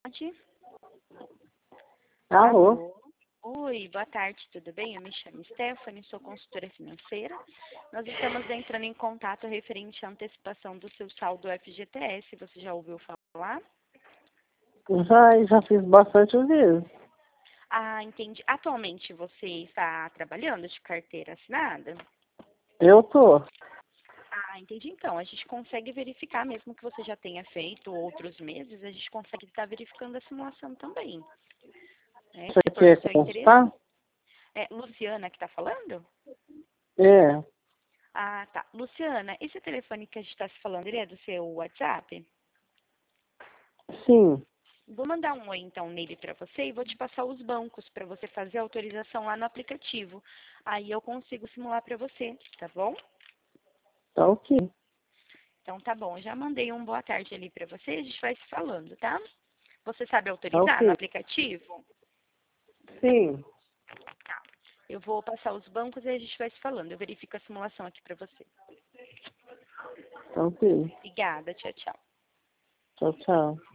Alô? Oi, boa tarde, tudo bem? Eu me chamo Stephanie, sou consultora financeira. Nós estamos entrando em contato referente à antecipação do seu saldo FGTS. Você já ouviu falar? Já fiz bastante vezes. Ah, entendi. Atualmente você está trabalhando de carteira assinada? Eu tô. Ah, entendi. Então, a gente consegue verificar, mesmo que você já tenha feito outros meses, a gente consegue estar verificando a simulação também. Né? Você Se for do quer seu interesse. constar? É Luciana que está falando? É, Ah, tá. Luciana, esse telefone que a gente está se falando, ele é do seu WhatsApp? sim. Vou mandar um oi então nele para você e vou te passar os bancos para você fazer a autorização lá no aplicativo. Aí eu consigo simular para você, tá bom? Tá ok. Então tá bom, eu já mandei um boa tarde ali para você, a gente vai se falando, tá? Você sabe Tá autorizar no ok. aplicativo? Sim. Eu vou passar os bancos e a gente vai se falando. Eu verifico a simulação aqui para você. Tá ok. Obrigada, tchau, tchau. Tchau, tchau.